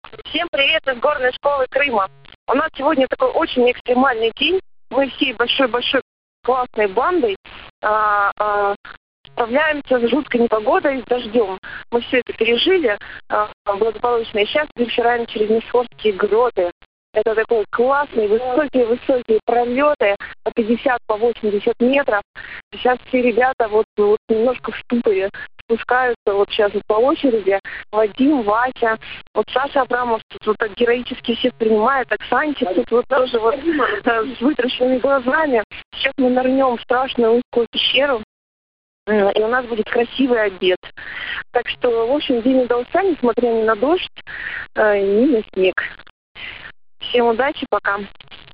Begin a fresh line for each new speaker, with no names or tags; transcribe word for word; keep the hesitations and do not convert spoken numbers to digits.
Всем привет из горной школы Крыма. У нас сегодня такой очень экстремальный день. Мы всей большой-большой классной бандой а, а, справляемся с жуткой непогодой, с дождем. Мы все это пережили а, благополучно. И сейчас перешираем через Несфорские гроты. Это такой классный, высокие-высокие пролеты по пятьдесят, по восемьдесят метров. Сейчас все ребята вот, вот немножко в ступоре спускаются вот сейчас вот по очереди. Вадим, Вася, вот Саша Абрамов тут вот так героически всех принимает, Оксанчик тут вот тоже вот с вытращенными глазами. Сейчас мы нырнем в страшную узкую пещеру, и у нас будет красивый обед. Так что, в общем, день удался, несмотря ни на дождь, ни на снег. Всем удачи, пока.